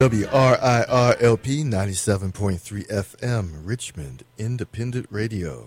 WRIRLP 97.3 FM, Richmond Independent Radio.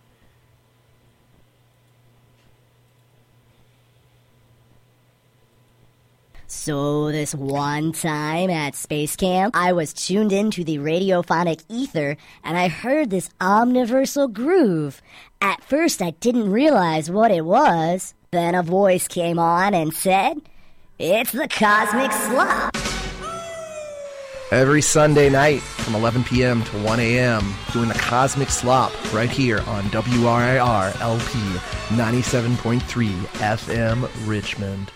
So this one time at Space Camp, I was tuned into the radiophonic ether and I heard this omniversal groove. At first I didn't realize what it was. Then a voice came on and said, "It's the Cosmic Slop." Every Sunday night from 11 p.m. to 1 a.m. doing the Cosmic Slop right here on WRIR LP 97.3 FM Richmond.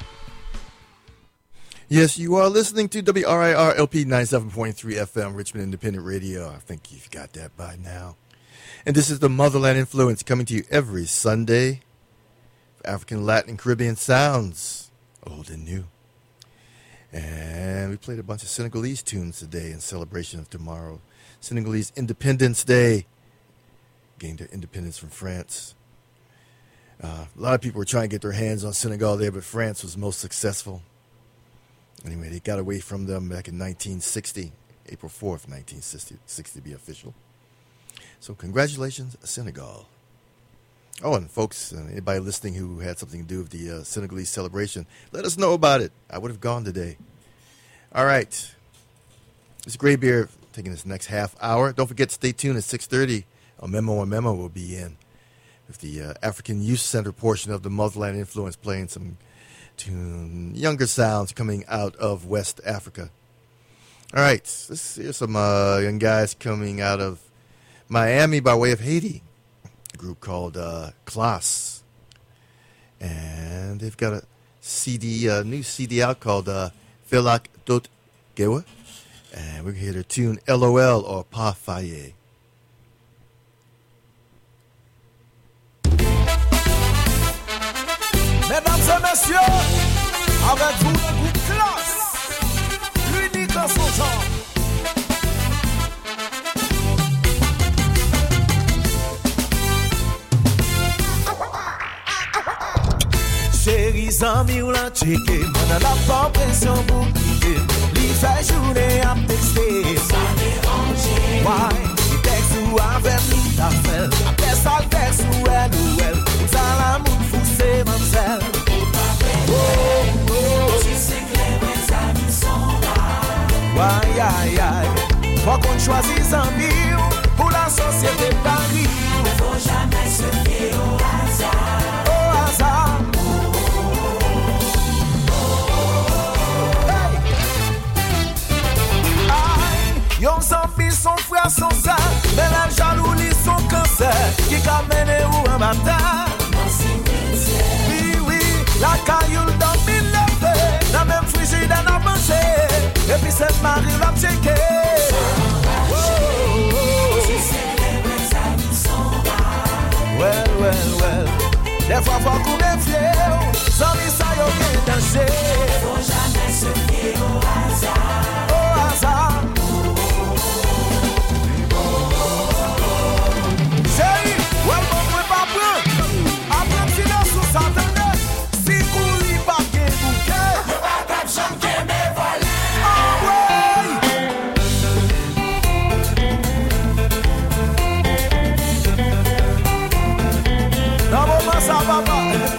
Yes, you are listening to WRIR LP 97.3 FM Richmond Independent Radio. I think you've got that by now. And this is the Motherland Influence coming to you every Sunday. African, Latin, Caribbean sounds, old and new. And we played a bunch of Senegalese tunes today in celebration of tomorrow. Senegalese Independence Day. Gained their independence from France. A lot of people were trying to get their hands on Senegal there, but France was most successful. Anyway, they got away from them back in 1960. April 4th, 1960 to be official. So congratulations, Senegal. Oh, and folks, anybody listening who had something to do with the Senegalese celebration, let us know about it. I would have gone today. All right. It's Gray Bear taking this next half hour. Don't forget to stay tuned at 6:30. A Memo will be in with the African Youth Center portion of the Motherland Influence, playing some younger sounds coming out of West Africa. All right. Let's hear some young guys coming out of Miami by way of Haiti. Group called Class, and they've got a new CD out called Felak Dot Gewa, and we're gonna hear their tune LOL or Pa Faye. Mesdames et messieurs, avec vous le groupe Classe, l'unique en son genre. Chérie, amis ou la checker, on la pas pression pour quitter. Li fait journée à texter, ça dérange. Ouais, li texte ou avec li ta fait. Après ça, le texte ou elle. Ça la moune foussé, mademoiselle. Oh, oh. Tu sais que les amis sont là. Ouais, aïe, aïe. Faut qu'on choisisse amis pour la société Paris. Faut jamais se fier au hasard. Au hasard. Yon zambi son frère son sœur, mais la jalousie son cancer qui qu'a mené ou un matin. Oui, oui, la cailloule dans mille levées, la même frigide à n'a mangé, et puis cette Marie l'a checké. Well, des fois faut qu'on méfie, zambi ça y'a aucun danger. Faut jamais se fier au hasard. Au hasard. Papa.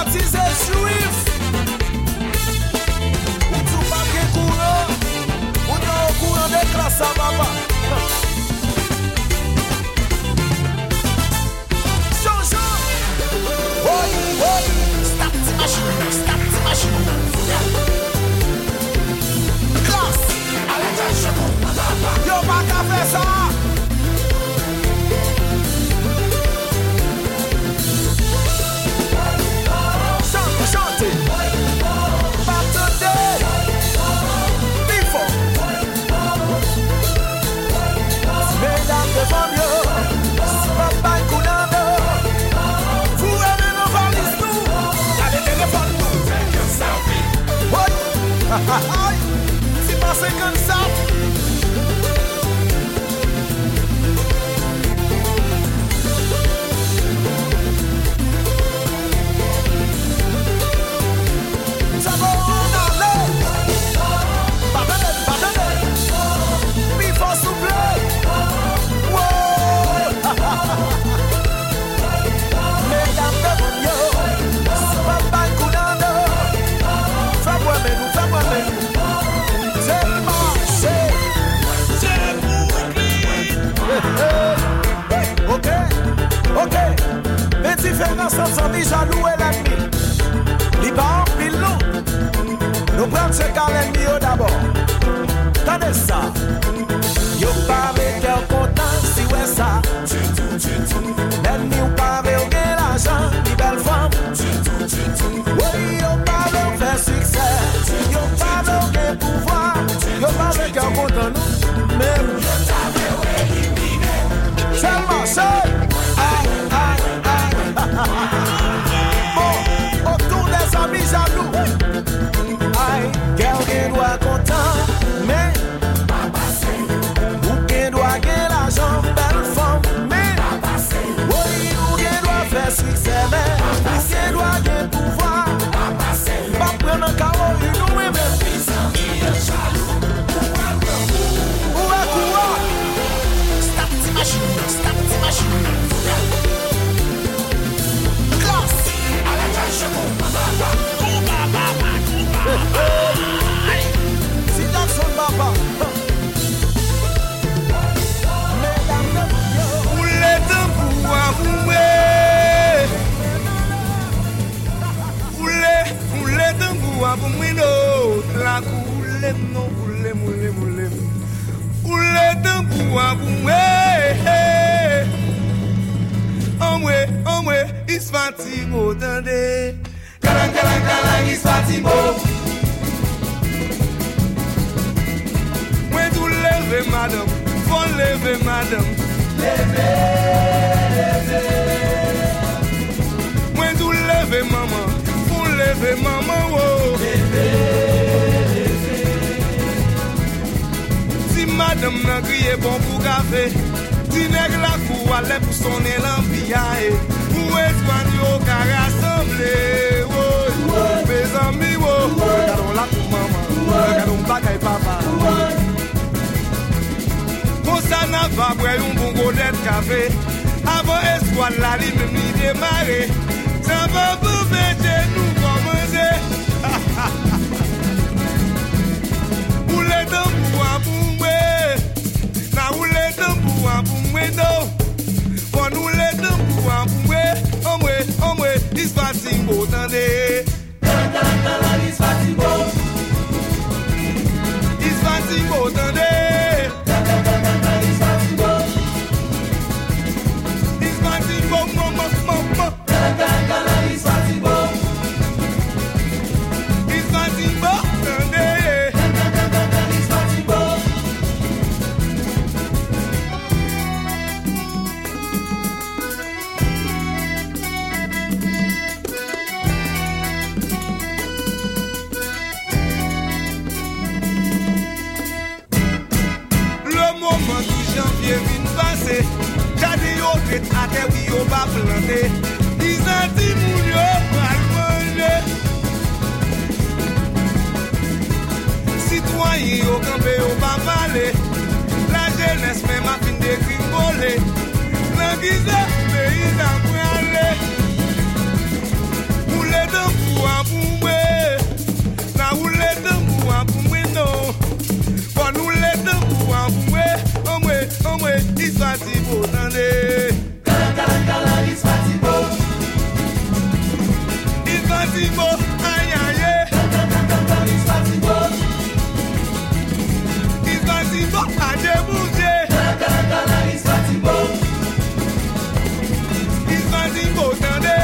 baptisé juif. Ou tout pas de courant. Ou non au courant des classes à papa. Jean-Jean. Oi, oi. Stop the machine. Stop the machine. Classe. Yo pas qu'à faire ça. Chante, pas today, before. Mesdames devant yo, si papa coulando, vous aimez nos valises nous, allez téléphone nous. Oui, c'est passé comme ça. Ok, les différences entre amis jaloux et l'ennemi. Li pas en pile nous. Nous prenons ce cas l'ennemi d'abord. Tenez ça. Yo pas avec cœur content si ouais ça. L'ennemi ou pas avec l'argent, li belle femme. Oui, yo pas avec faire succès. Yo pas avec pouvoir. Yo pas avec cœur content nous. Même yo t'avais éliminé. Seulement seul. Bon, autour des amis jaloux. Aïe, quelqu'un doit content, mais pas passé. Ou quelqu'un doit gagner l'argent, belle femme, mais pas passé. Oui, ou quelqu'un doit faire succès, mais ou quelqu'un doit gagner pouvoir, pas passé. Pas prendre un carreau, il nous est même. Les amis jaloux. Où est quoi? Stop the machine, stop the machine. Si Jackson Baba. Oulé tambou a boumé. Oulé tambou a boumé no. La coulé non oulé moulé moulé. Oulé tambou a boumé. Omwe, is fatimo dande. Kalang, is fatimo. When to leve, madame, for leve, madame. Leve. When to leve, mama, for leve, mama, oh. Leve. Si madame n'a crié bon pour café. Si nègre la cour allait pour sonner l'ambiaye. Où est-ce qu'on y a qu'à rassembler? Mes amis, regardons la pour maman, regardons bagaille papa. Pour ça n'a pas pris un bon godet de café. Avant espoir la ligne même démarrer. Ça va pour faire nous commencer. Où les tambours à boumber? Na où les tambours à boumber? Pour nous les tambours à boumber. Omwe, is fatimbo tande. Is fatimbo tande. Is fatimbo mama. Is fatimbo tande. Gade yo tret a te wi yo ba plante. Dis anti moun yo pral manje. Citoyen yo kampe yo ba pale. La jeunesse même a fin de gringole. Nan gize pays nan prale. Ou le Ispatimbo, aïe aïe. Ispatimbo, aïe bougé. Ispatimbo, tendez.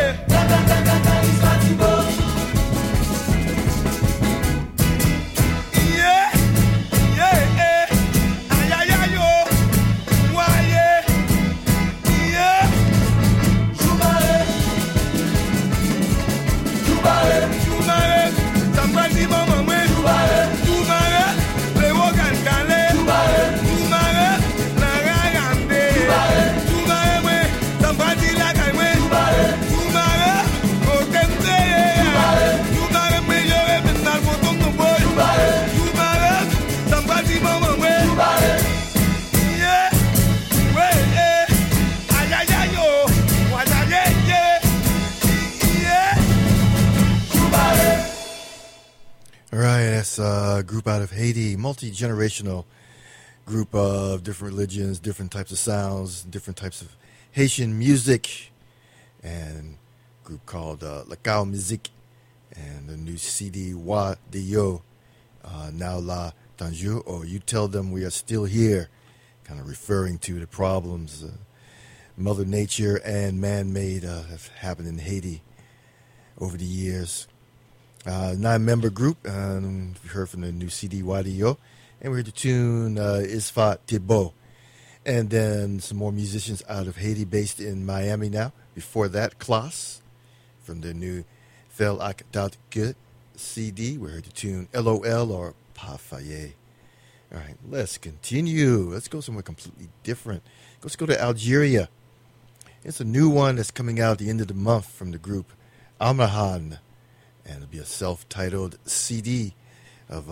A group out of Haiti, multi-generational group of different religions, different types of sounds, different types of Haitian music, and a group called Lacao Musique, and the new CD Wa Dio, Now La Tanjou, or You Tell Them We Are Still Here, kind of referring to the problems Mother Nature and man-made have happened in Haiti over the years. 9-member group, we heard from the new CD Wadio, and we heard the tune Isfat Thibault. And then some more musicians out of Haiti based in Miami now. Before that, Klaas from the new Fel Ak Dat Gut CD. We heard the tune LOL or Pa Faye. All right, let's continue. Let's go somewhere completely different. Let's go to Algeria. It's a new one that's coming out at the end of the month from the group Amrahan. And it'll be a self-titled CD of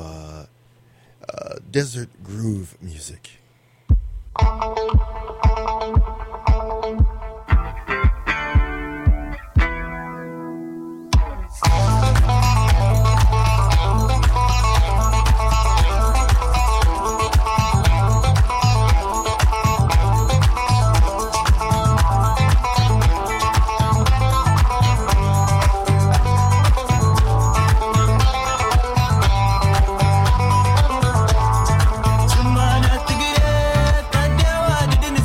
desert groove music. Didn't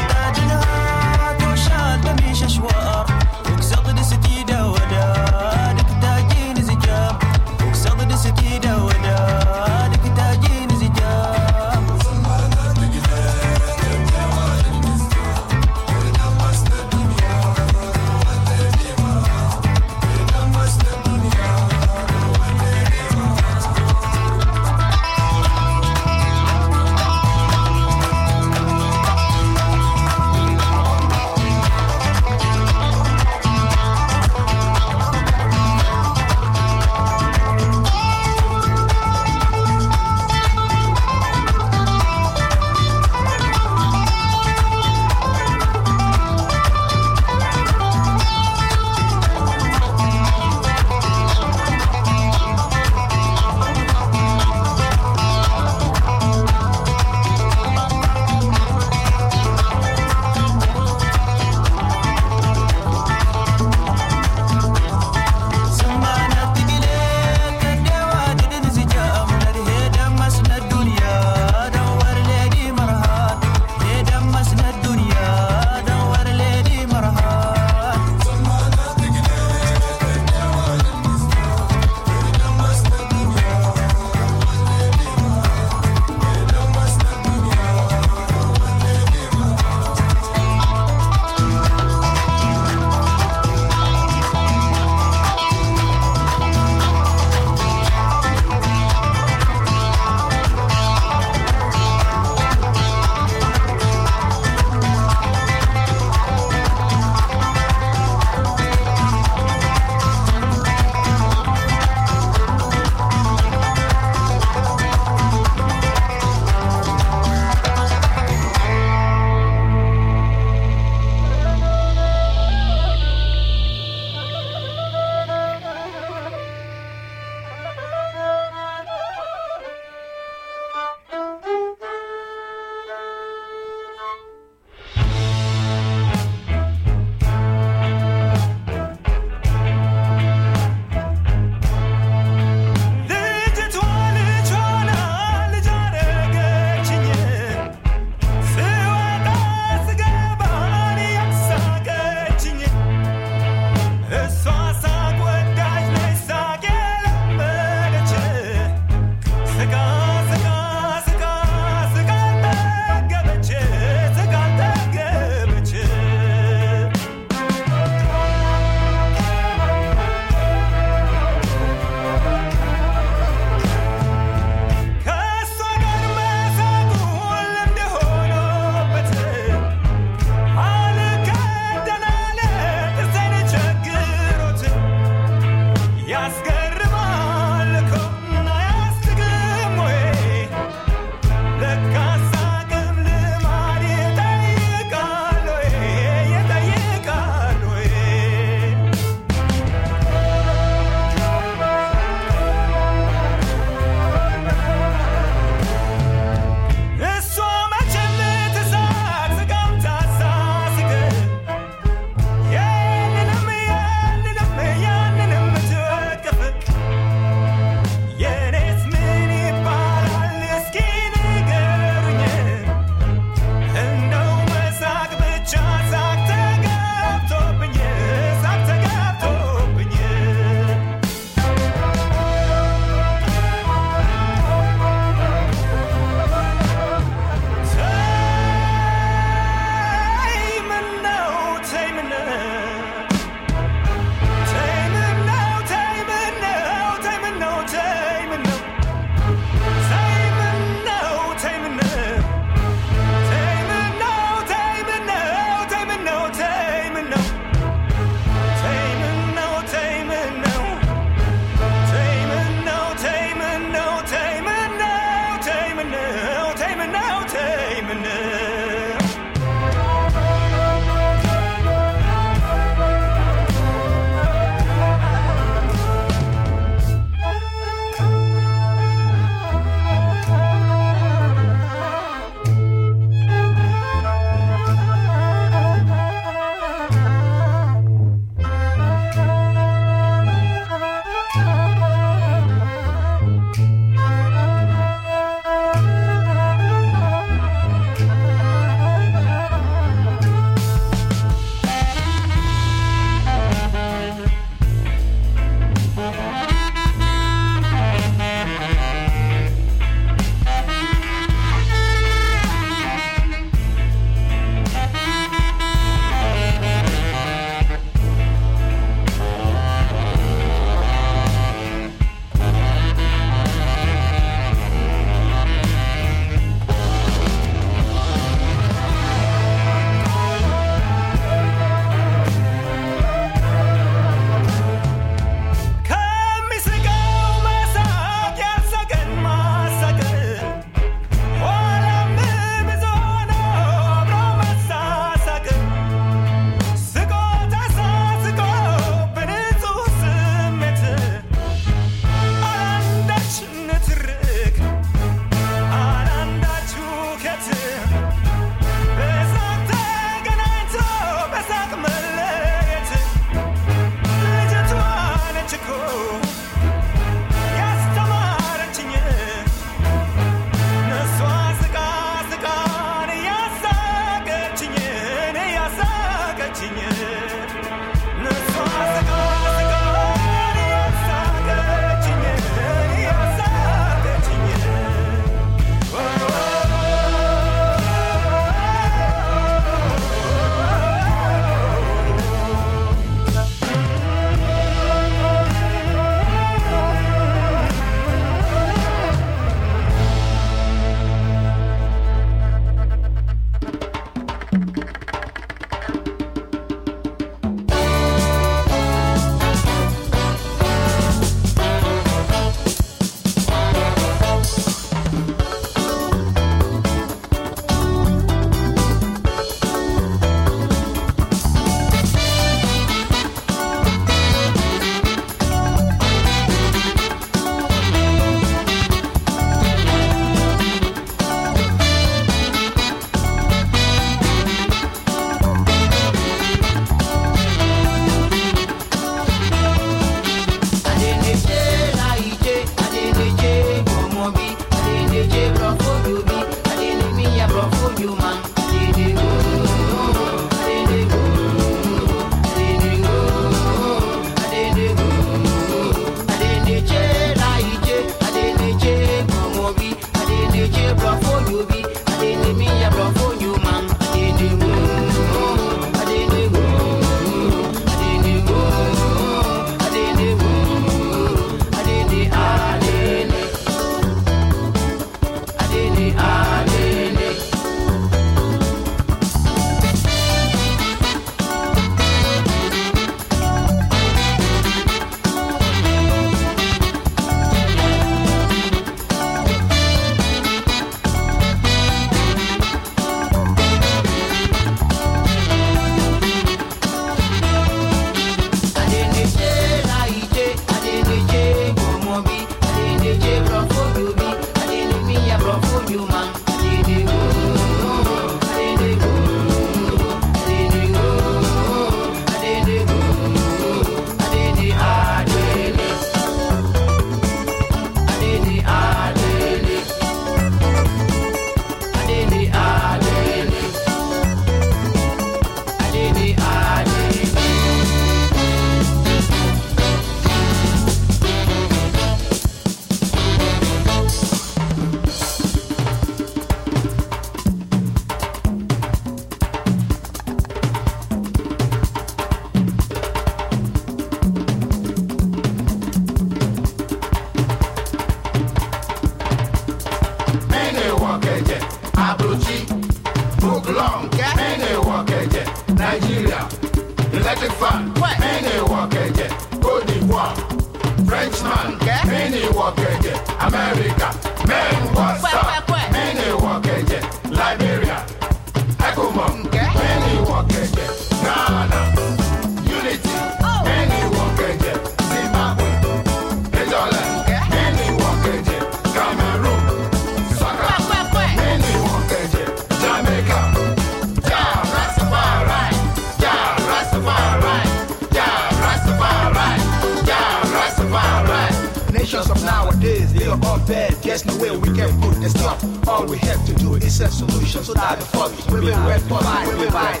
Nigeria, electric fan, many work again. Cote d'Ivoire, Frenchman, many work again. America, men what's up, many work again. Liberia, Ecomom, many work again. Ghana, Unity, many work again. Zimbabwe, Netherlands, many work again. Cameroon, Saka, many work again. Jamaica, yeah, Rastafari, yeah, Rastafari, yeah, Rastafari, yeah, Rastafari. Nations of nowadays, they are all bad. There's no way we can put this stop. All we have to do is a solution so that the fuck will be red for life. We fight.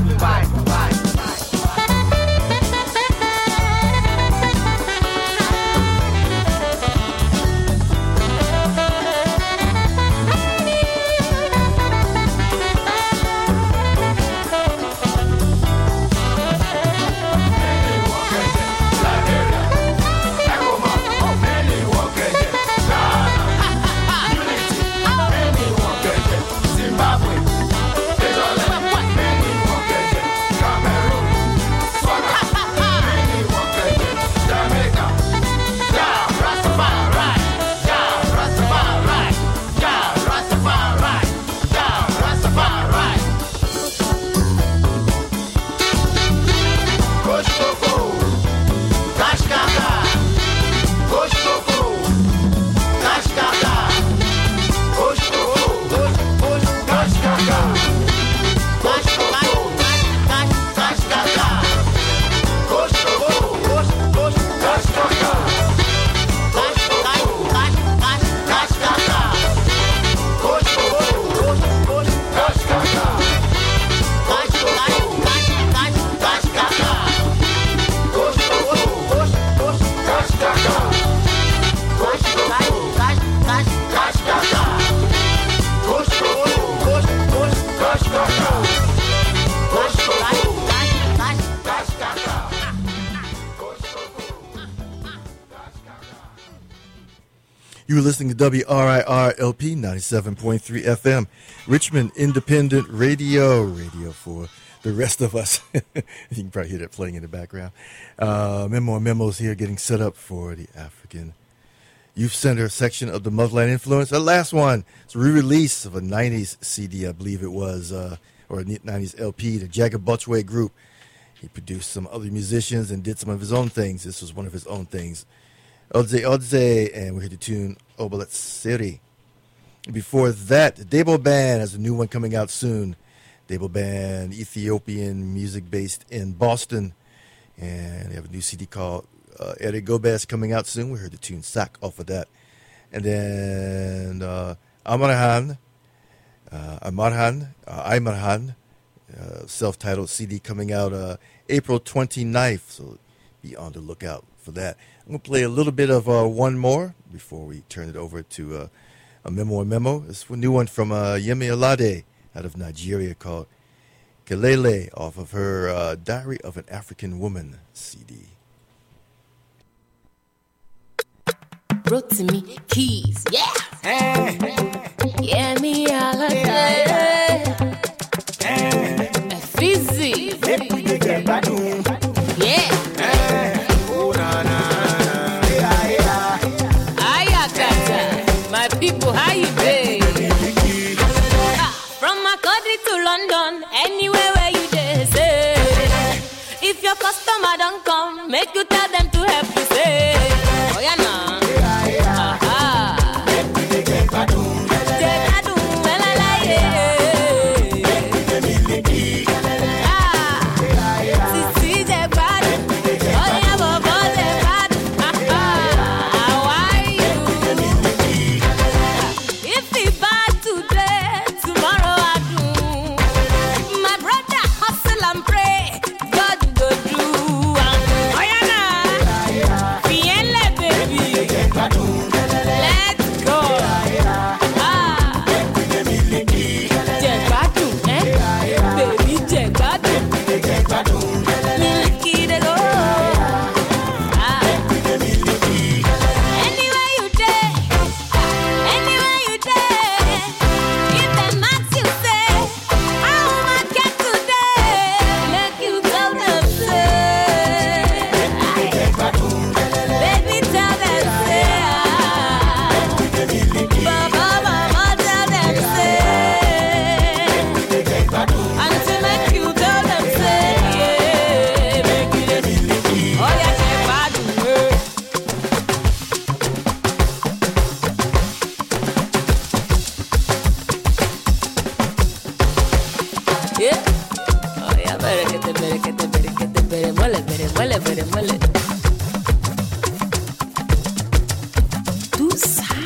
You were listening to WRIR LP 97.3 FM, Richmond Independent Radio for the rest of us. You can probably hear that playing in the background. Memos here getting set up for the African Youth Center section of the Motherland Influence. The last one, it's a re-release of a 90s CD, I believe it was, or a 90s LP, the Jagged Butchway Group. He produced some other musicians and did some of his own things. This was one of his own things. Odze, and we heard the tune Obalet City. Before that, Dabo Band has a new one coming out soon. Dabo Band, Ethiopian music based in Boston. And they have a new CD called Ere Gobes coming out soon. We heard the tune Sack off of that. And then Aymarhan, self-titled CD coming out April 29th. So be on the lookout for that. I'm going to play a little bit of one more before we turn it over to a memo. It's a new one from Yemi Alade out of Nigeria called Kelele off of her Diary of an African Woman CD. Brought to me keys, yeah. Yemi Alade, Fizzy, yeah. My people, how you doing? From Macaulay to London, anywhere where you just say. If your customer don't come, make you tell them to help you say. Oh yeah, nah. muele. Tú sabes.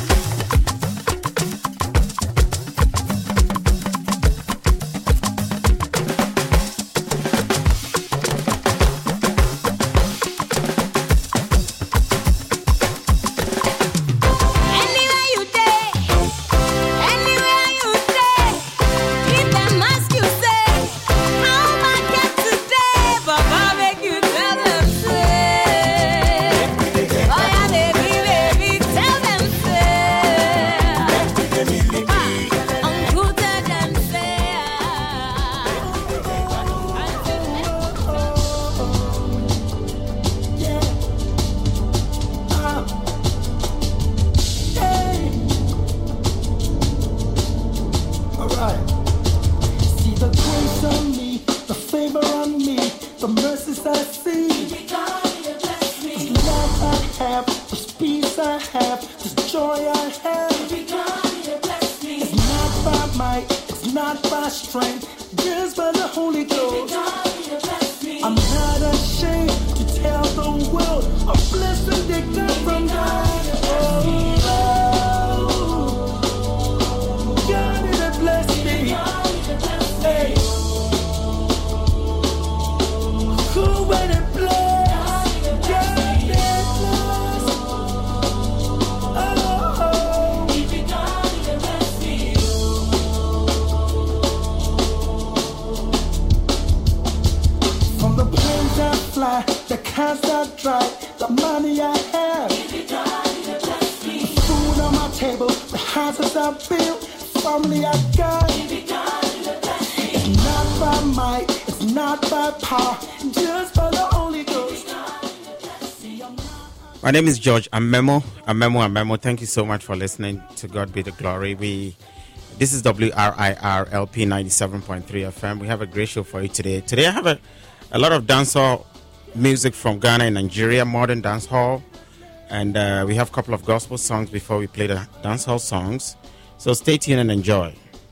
My name is George Amemo. Thank you so much for listening. To God be the glory. This is WRIR LP 97.3 FM. We have a great show for you today. Today I have a lot of dancehall music from Ghana and Nigeria, modern dancehall. And we have a couple of gospel songs before we play the dancehall songs. So stay tuned and enjoy.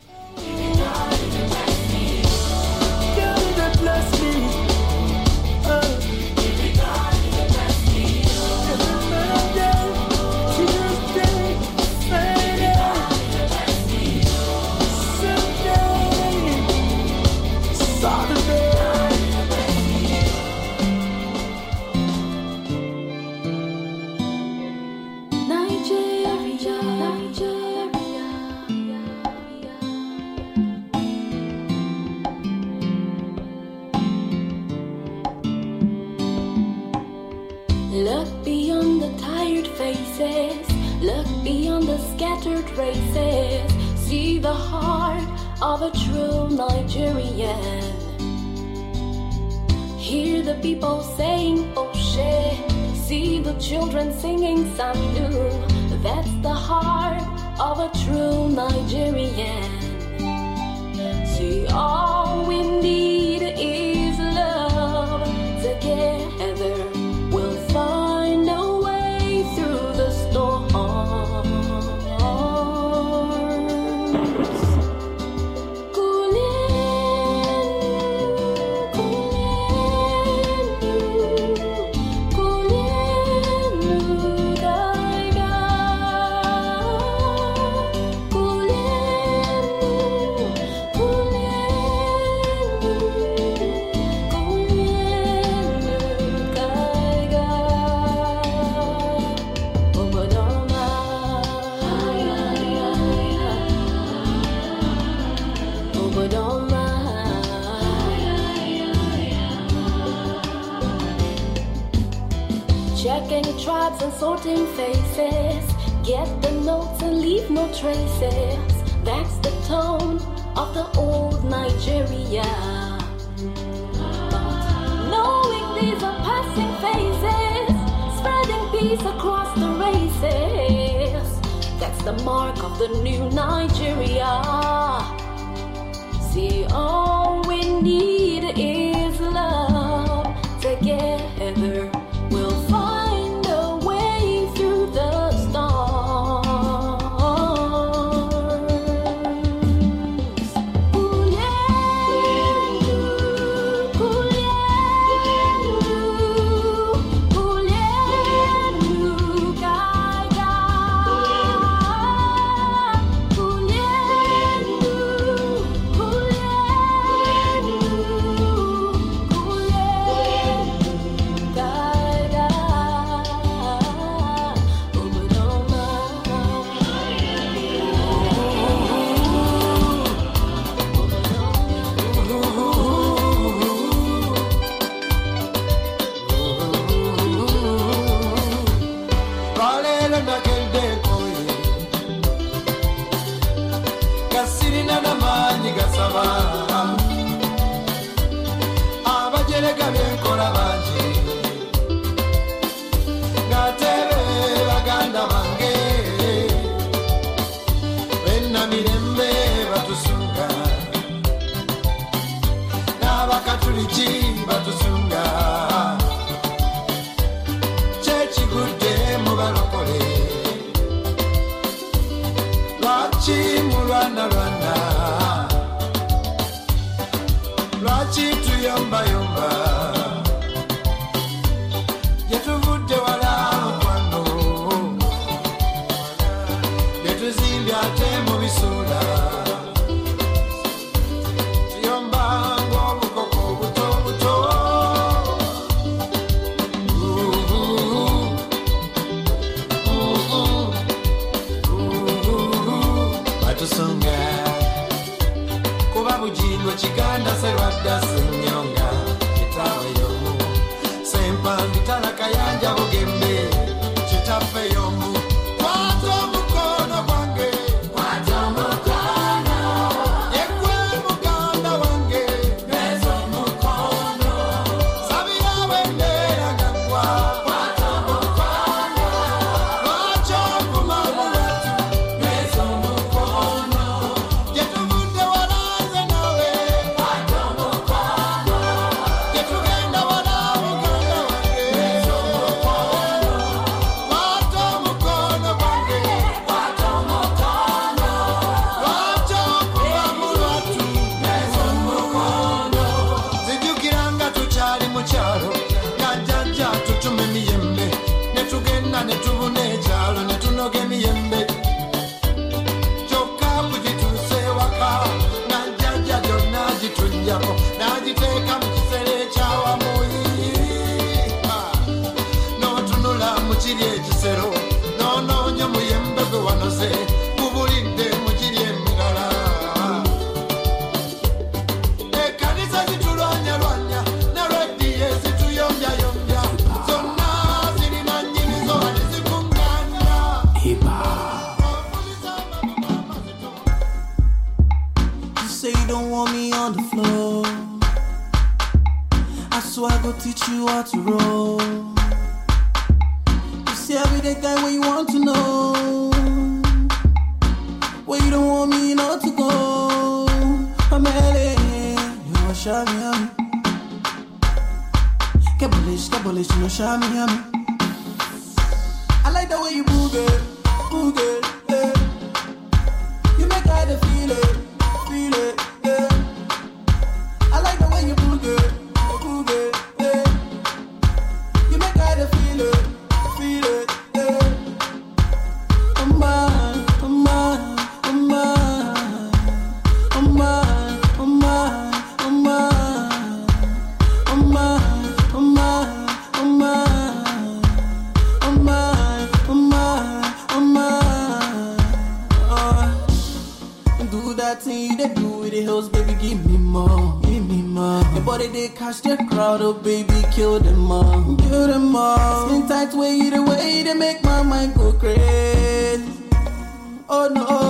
Of a true Nigerian. Hear the people saying, oh shit. See the children singing Sandu. That's the heart of a true Nigerian. See, all we need is love. Together we'll find a way through the storm. Tribes and sorting faces. Get the notes and leave no traces. That's the tone of the old Nigeria. Knowing these are passing phases, spreading peace across the races. That's the mark of the new Nigeria. See, all we need is love. Together we'll find a way through the storms. Ooh, yeah. Banjerega byenkola bangi Ngatebe baganda bange Benna mirembe batusunga N'abakatuliki batusunga Kyekigudde mu balokole Lwaki mulwana Lwaki tuyombayomba Yetuvudde wala mukwano Yetuzimbye ate mu bisuula Tuyomba ng'obukoko buto buto Batusunga Kuba bujingo chiganda serwadda senyonga Chitawe yomu Sempambi talaka yanja bugembe Chitafe yomu Kwato mukono wange Kwato mukono Yekwe muganda wange Nezo mukono Sabira wendera gakwa Kwato mukono Wacho kumamu watu Nezo mukono Yetuvunde walaze nawe Kwato mukono Yetugenda wala muganda wange Nezo mukono Kwato mukono wange Kwato mukono Wacho kumamu watu Nezo mukono Zijukiranga tuchali muchalo Najanja tutume miyembe Netugenda netubune echalo Netunoge miyembe Choka kujituse waka Najanja jona jitunjako Najiteka mukisere chawa muyi No tunula muchiri echisero No nyo muyembe gwe wanose Mubulinde muchiri emigala Ekanisa zitulwanya Narediye zituyombya Zonna zirina nyinizo alizikunganya You say you don't want me on the floor. I swear I go teach you how to roll. You say I be the guy where you want to know. Where you don't want me not to go. I'm LA, you know Shami. Kebolish, you know Shami. I like the way you boogie, yeah. You make I feel it, yeah. I like the way you boogie, yeah. You make I feel it, yeah. Oh my, oh my, oh my, oh my, oh my, oh my, oh my, oh my, oh my. Do that thing you they do with the hills, baby, give me more. Your body they catch the crowd, oh baby, kill them all. Skin tight way they make my mind go crazy. Oh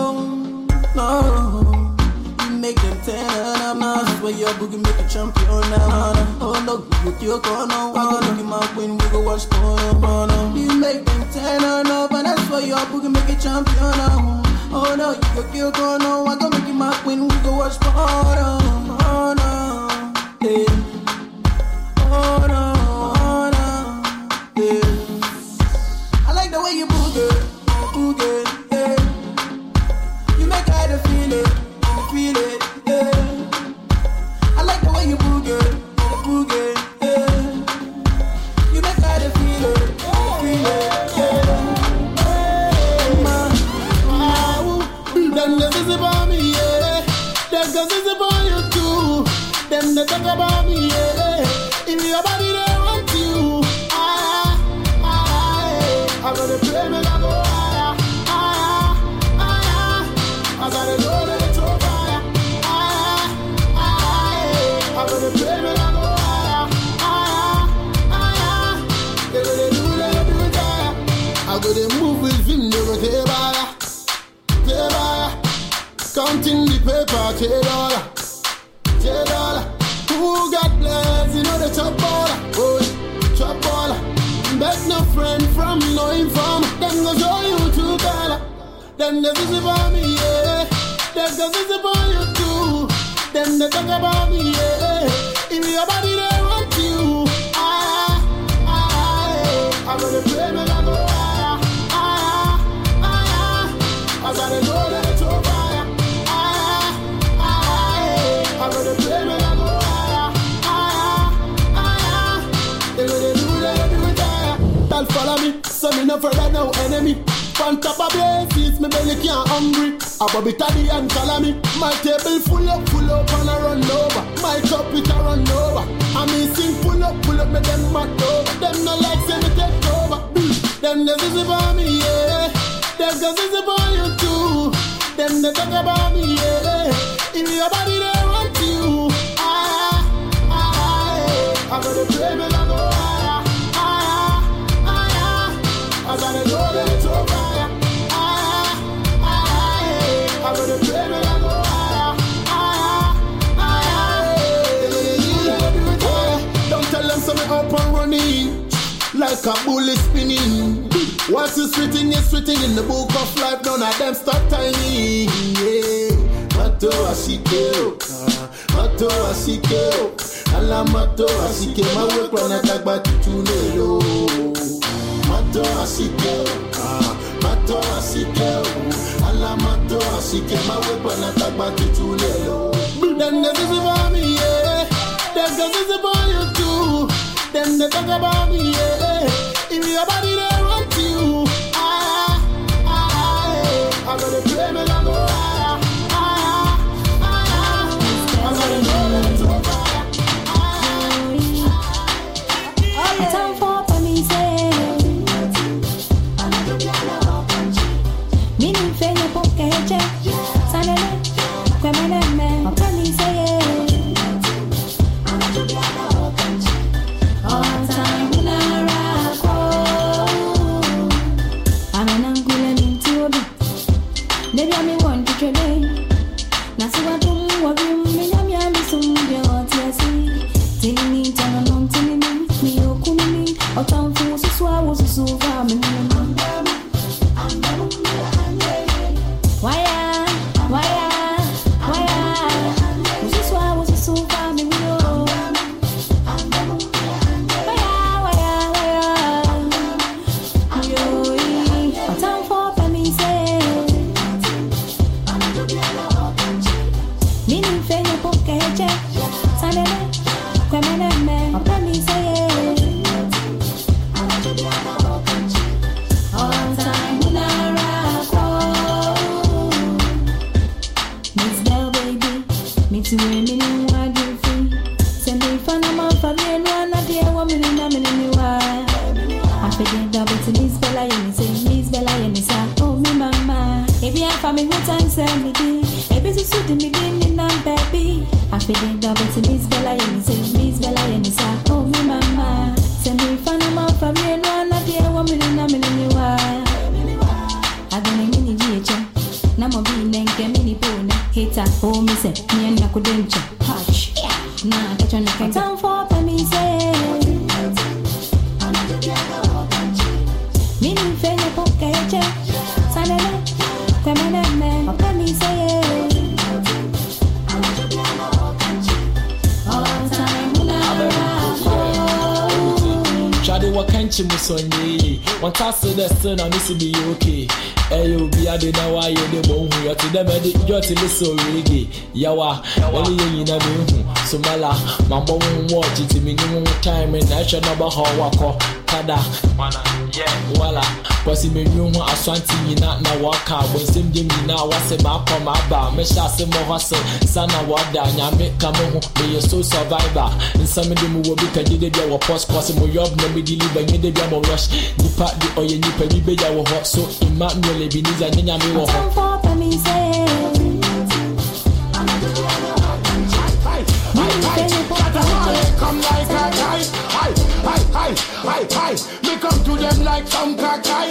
no, you make them turn up now. That's why your boogie make a champion now. Oh no, you with your corner, I go look in my queen, we go watch porno. You make them turn up, and that's why your boogie make a champion now. Oh no, you go kill corner, I go make you my queen, we go watch porno. Oh no, yeah. Oh no, yeah. I like the way you boogie, yeah. You make I feel it, yeah. I like the way you boogie, yeah. You make I feel it, yeah. Them the is about me, yeah. Them the is about you too. Them the talk about me, yeah. If your body they want you, I gotta play me, I go higher. I gotta go let it to fire. I gotta play me, I go higher. They do that. I gotta move with him, they go take by. Counting the paper, $10. Who got blessed, you know the Them the visit for me, yeah. Them the visit for you too. Them the talk about me, yeah. If your body they want you, I'm gonna pray me I go higher, I gotta know that it's over. I'm gonna pray me I go higher. They gonna do that. Don't follow me, so me no afraid no enemy. On top of places, me belly can't hungry. A bobby taddy and follow me. My table full up and I run over. My cup it a run over. I me sing pull up, me them mad over. Them no like say me take over. Them the visit for me, yeah. Them the visit for you too. Them the talk about me, yeah. If your body they want you, I gotta pray me I go higher. I gotta know that it's over. I'm gonna pray me I go higher. Don't tell them something up and running like a bullet spinning. What is written in the book of life. None of them stop timing. Yeah. Mato asikeo, mato asikeo, ala mato asike. My work when I talk about tunelo. Mato asikeo, mato asikeo, ala mato asike. My work when I talk about tunelo. Them the visit for me, yeah. Them the visit for you too. Them the talk about me, yeah. If your body they want you, I'm gonna pray me I go higher. I'm gonna know that it's over. It's time for me say. Mini fenya pokeche. Sanele, kwemene, opa me say. All time unarako. Amenangule mintuobi. Maybe I'm in one picture day. Nasiwa tum wabim minyami sumbe otiasi. Tini tano tini mi okuni. Otamfu suswa wosusuva minimum. Waya. Wosuswa wosusuva minimum. I miss me okay. Ayo be a de na why you the one who to them you to listen reggae. Yawa, only you na me so mala, mambo watch it me no time and I should know how wako kada mana yeah wala kwasi me nyu ho aswanti na waka when sim dem na wase ma come aba me sha se mo hase sana wada nyame kamo ho me so survivor nsam dem wo bi kagide dia wo post kwasi mo yob na me deliver me de dia mo rush nipa di oye nipa bi be ya wo ho so Emmanuel Ebenezer nyame wo ho come like a guy, hi. Me come to them like some guy,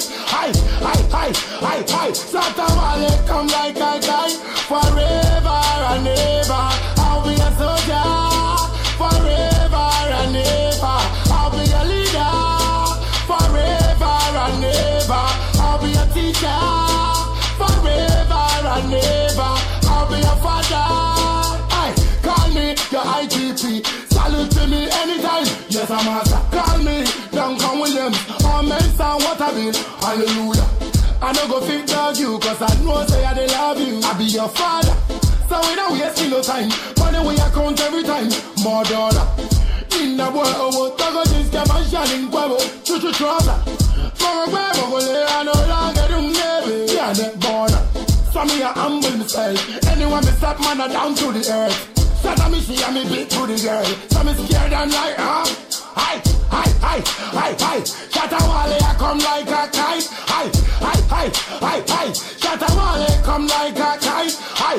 hi. Satamale come like a guy, forever and ever. I'll be a soldier, forever and ever. I'll be a leader, forever and ever. I'll be a teacher, forever. yes, I'm master. Call me Duncan Williams. All men sound what I mean. Hallelujah. I no go fit dog you, cause I know say I dey love you. I be your father. So we don't waste no time. Money we account every time. More dollar. In the world, Togo this game and shining guavo. Chuchu trouser. For a guavo, I no longer do maybe. Yeah, that border. So me a humble myself. Anyone me stop man a down to the earth. Shut up me see and me beat to the girl. So me scared and like, huh? Hi. Shut up Wale, I come like a kite. Hi. Shut up Wale, come like a kite. Hi.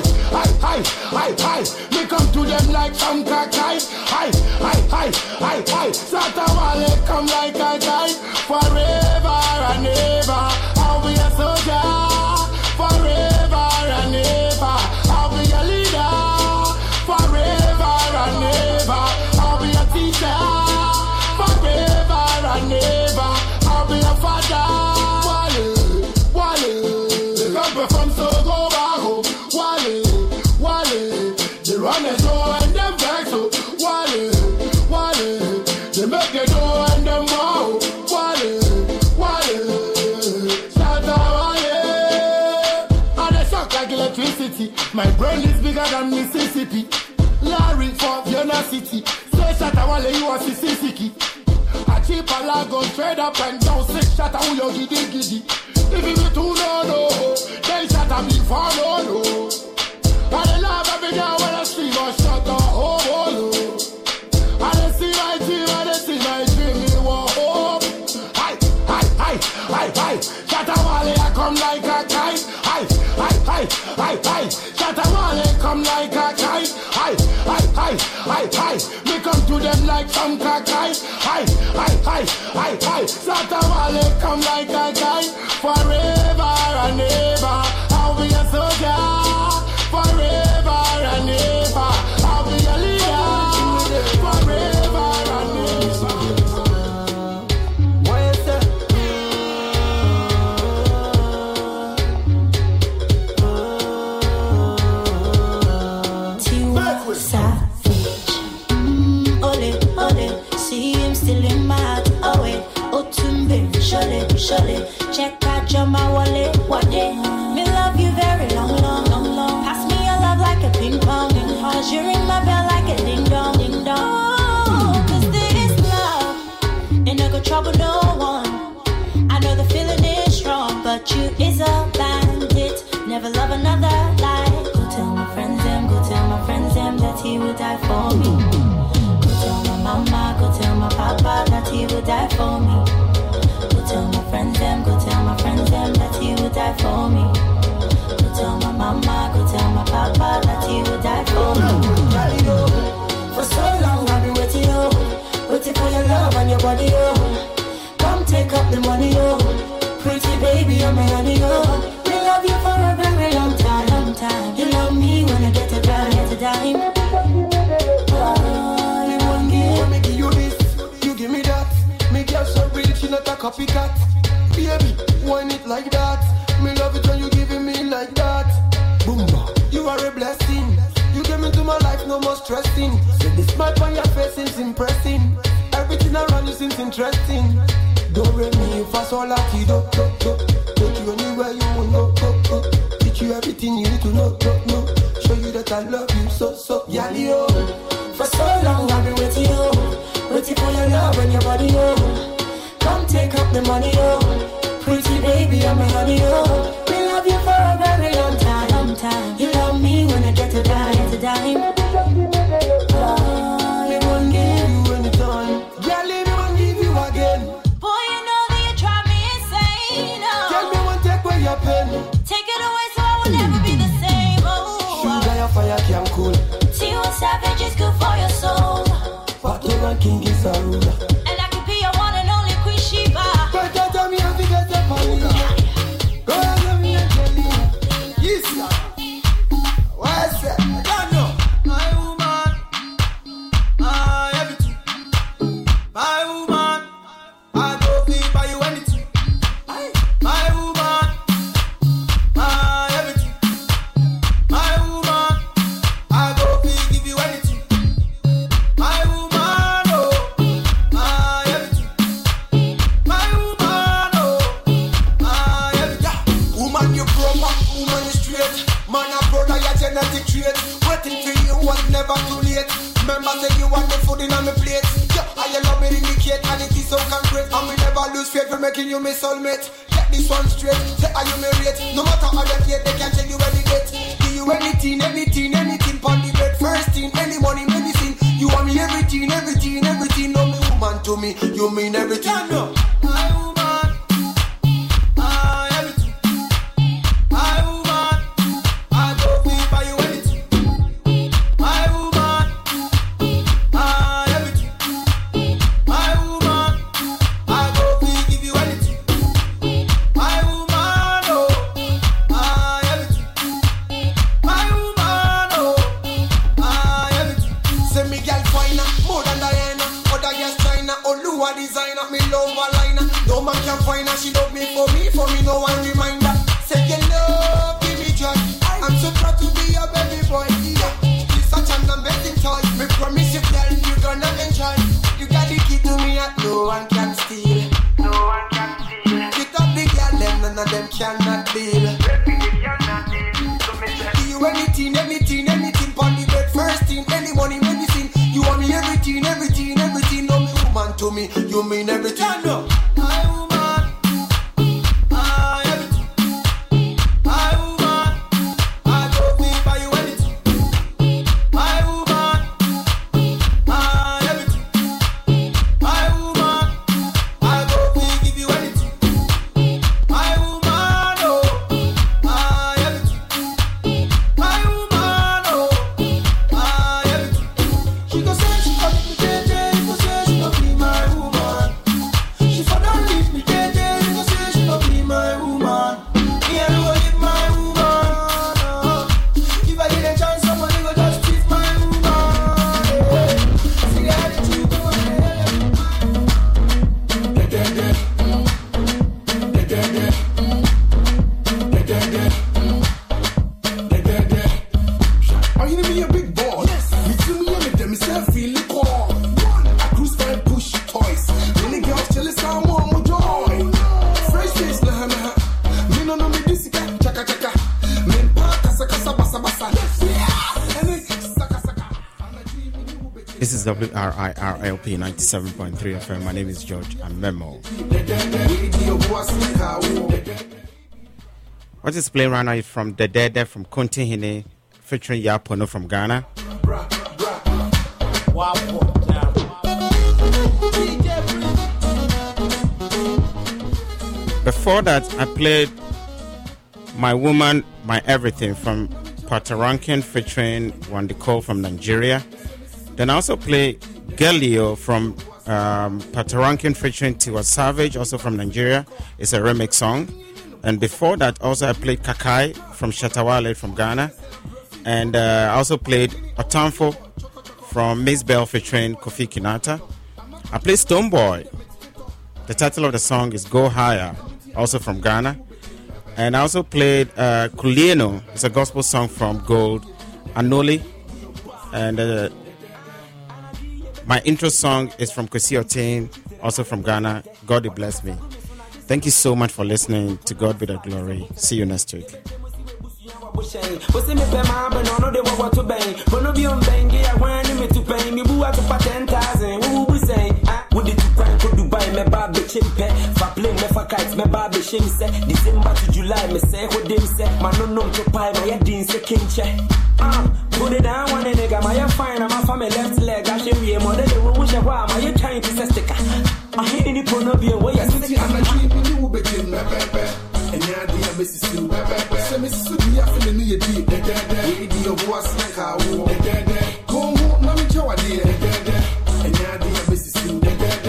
Me come to them like some kite. Hi. Shut up Wale, come like a kite. Forever and ever, I'll be a soldier. Forever and ever, I'll be a leader. Forever and ever, I'll be a teacher. Forever and ever, I'll be a father. Wale, the couple from Sogo Baho. Wale, the runners go and them back so. Wale, they make the door and them wow. Wale, shout out Wale. And they shock like electricity. My brain is bigger than Mississippi. Larry for Vienna City. Say shout out Wale, you are Sissiki. A cheap a lago straight up and down. Six shot out your giddy. If you be too no, then shut up before no. I love every girl when I see my shut up, oh no. I see my dream, me walk home. Hi. Shut up Wale, I come like a kite. Hi. Shut up Wale, come like a kite. Hi. Me come to them like some kite. Hi. Shut up Wale, come like a kite. Forever and ever, I'll be a soldier. Forever and ever, I'll be a leader. Forever and ever. What is that? Savage. Ole, see him still in my heart. Oh wait, Otumbe, surely. Check out your my wallet. What day? Me love you very long. Pass me your love like a ping pong. Cause you ring my bell like a ding dong. Oh, cause this love ain't no good trouble no one. I know the feeling is strong, but you is a bandit. Never love another like. Go tell my friends them that he would die for me. Go tell my mama, go tell my papa that he would die for me. Go tell my friends them that he would die for me. Go tell my mama, go tell my papa that he would die for me. For so long I've been waiting for your love and your body, come take up the money, pretty baby, I'm a honey, we love you for a very long time. You love me when I get a dime. You won't give me you this, you give me that. Me girl so real, she not a copycat. Baby, whine it like that. Me love it when you giving me like that. Boomba, you are a blessing. You came into my life, no more stressing. See the smile on your face seems impressing. Everything around you seems interesting. Don't bring me fast or lucky, do. Take you anywhere you want, go. Teach you everything you need to know. Show you that I love you so, yalio. For so long I've been waiting for your love and your body, come take up the money, pretty baby, I'm a honey, we love you for a very long time. You love me when I get a dime. We won't give you anytime. Girl, we won't give you again. Boy, you know that you drive me insane. Tell me one take away your pain. Take it away so I will never be the same. Sugar, your fire can cool. T1 Savage is good for your soul. Partner King is a ruler. And I can be your one and only Queen Sheba. But tell me how to get the Paulina. Go ahead, let me Angelina. Yes, sir. What's that? I don't know. My woman, my everything. My woman, I go be by you anything. My woman, my everything. My woman, I go be give you anything. My woman, oh, my making you my soulmate. Get this one straight, say are you married? No matter how they hate, they can tell you any date. Give you anything pon the bed. First thing, any money, medicine. You want me everything. No me woman to me, you mean everything. Yeah, no. My woman, everything. My woman, I go buy you anything. My woman, everything. My woman, I go give you anything. My woman, everything. My woman, everything. Say me girl finer, more than Diana. Other girls China, Oluwa designer, me love a liner. No man can find her, she love me, for me, no one reminder. Say you love, give me joy. I'm so proud to be your baby boy. Yeah, it's such an amazing toy. Me promise you, girl, you gonna enjoy. You got the key to me, and no one can steal. No one can steal. Get up the girl, them none of them cannot deal. Give you anything, pon the bed. First thing, any money, medicine. You want me everything. No me woman to me, you mean everything. Yeah, no. My woman, everything. My woman, I go buy you anything. My woman, everything. My woman, I go give you anything. My woman, everything. My woman, everything. She go say she got me JJ, she go say she gon' be my woman. She for don't leave me JJ, she go say she gon' be my woman. Me I no go leave my woman. If I get a chance, somebody go just treat my woman. See the attitude go Are you me a big boy? Yes. Me too, me and them, myself feeling cold. I cruise and push toys. Many girls jealous, I'm more joy. Fresh face, nah. Me no know me this chaka. Men pa kasa basa. This is WRIRLP 97.3 FM. My name is George Amemo. What is playing right now is from Dedede from Konti Hine, featuring Yapono from Ghana. Before that, I played My Woman, My Everything from Patoranking, featuring Wande Cole from Nigeria. Then I also played Gelio from Patoranking, featuring Tiwa Savage, also from Nigeria. It's a remix song. And before that, also I played Kakai from Shatawale from Ghana. And I also played Otamfo from Miss Bell featuring Kofi Kinata. I played Stoneboy. The title of the song is Go Higher, also from Ghana. And I also played Kulieno. It's a gospel song from Gold Anoli. And my intro song is from Kwesi Otin, also from Ghana. God bless me. Thank you so much for listening. To God be the glory. See you next week. Me baby chimpe, fa play me fa kites, me baby shim se. December to July, me say what them say. Man no to pie, my din se kinche. Put it down one nigga, my fine, I'm a family left leg. I should be a model, we wish I were my trying to stick. I hate any ponobia way. I see I'm a dream, you will begin, baby. And now the Mrs. Sue, baby. So Mrs. Sue, you have to be a deep. Radio was like our war. Go home, Mammy Joe, dear. And now the Mrs. Sue,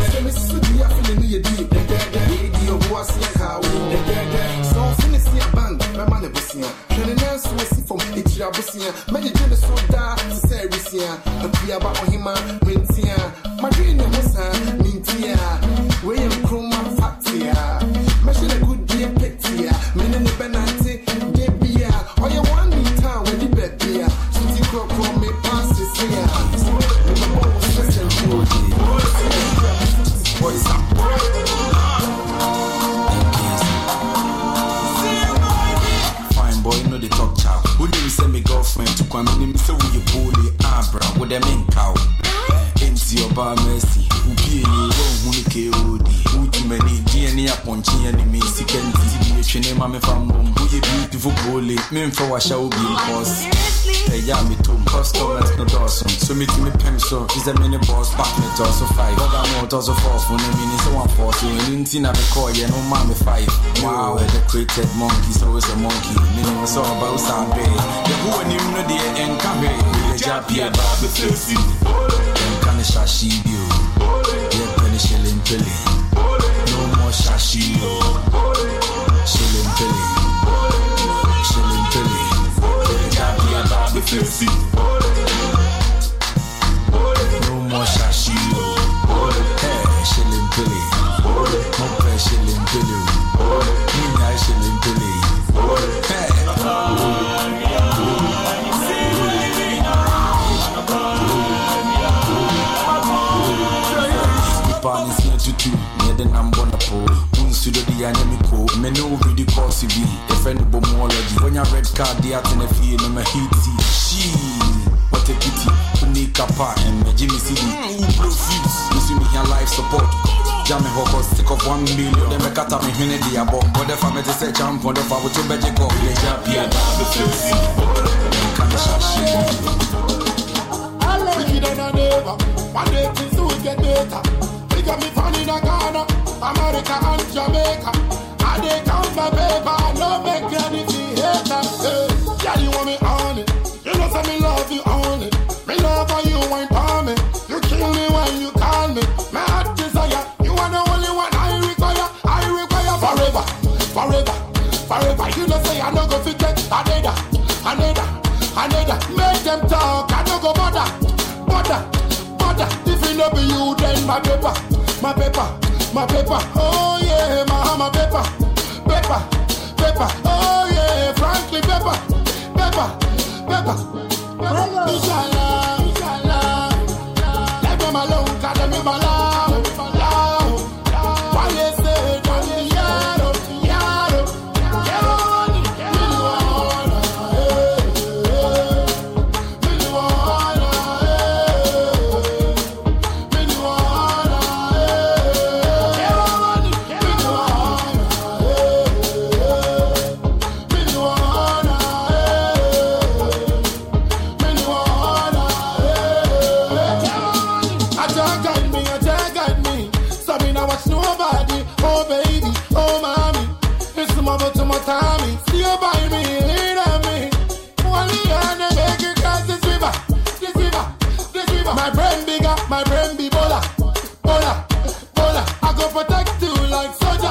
radio was like our war. So finish your band, my man was here. Can announce we see from Itria Bussia. Many jealous so dark to say we see. A Pia Bahima, Mintia. My dream was a Mintia. William Kruma Fatia. Machine a good dear Petia. Men in the Benanti, Debia. Or you want me town with the bed beer. City Crow from me past this year. Fine boy, no they talk chow. Who didn't send me girlfriend to come in? Me say we you bully, bro. With them in cow. Into your bar mercy. Who be you? Who KOD. Who too many DNA upon Chiani me, sick and easy, name I'm from home. Who you beautiful bully, me for a show because they yam me too. Customers no Dawson. So me to me pencil is a mini boss, back me to also 5. But I'm not also 4 for the minutes, so I'm 4. So in Tina, me call you, no mommy 5. Wow, the created monkey, so it's a monkey. Meaning it's all about Sunday. The who and him no day and come here. The job here, Bobby Flexi. Then can shashi you. Yeah, penny shilling pilly. No more shashi. Shilling pilly. Shilling pilly. The job here, Bobby Flexi. No more shashi. Hey, shilling pilly. No play shilling pilly. Me shilling pilly. Hey. Partners here to do, near the number on the pole. Who's to the anemico, men over the course of if any bomology. When your red card, the out in the field, no, my heat. She, what a pity, Punika Park and Jimmy City. Blue fuse, you see me here life support. Jammy Hawkers, sick of 1 million. They make cut up me in the above. But if I made a say jump on the far with 2 magic go, they jump here. Wicked and never, one day things will get better. They got me found in Ghana, America and Jamaica. And they count my paper, I don't make anything hater. Hey, yeah, you want me on it. You know say me love you on it. Me love how you ain't on me. You kill me when you call me. My heart desire, you are the only one I require forever, forever, forever. You know say I don't go forget, I need that. Make them talk, I don't go bother. If it not be you, then my paper. Oh yeah, my paper. Oh yeah, frankly paper. Inshallah. Let them alone, cause them in my love. Why they say, yaro. My brain be bola. I go protect you like soldier.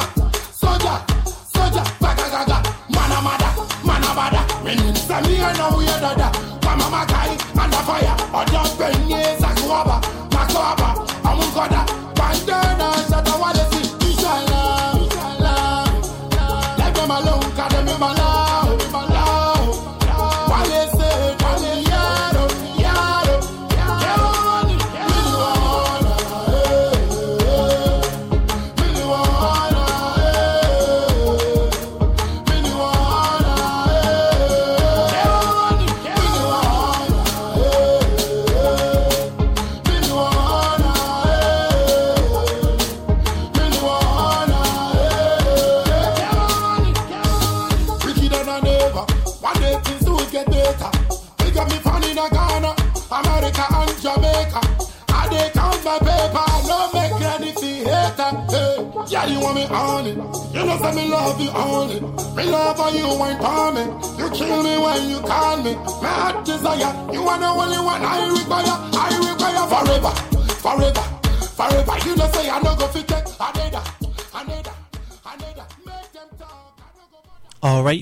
Mana bada. When you say me, I know you're dada. Mama guy under fire. Or just pen yes, Makoaba. I'm gonna bandana. Shut up, what is it? Inshallah. Let them alone, cause them in my love. Why they say, yaro. America and Jamaica. I they count my paper, no make anything hater. Hey, yeah, you want me on it. You know say me love you on it. Me love how you ain't on me. You kill me when you call me. My heart desire, you are the only one I require forever. You know say I no go forget. I need that. Make them talk. All right.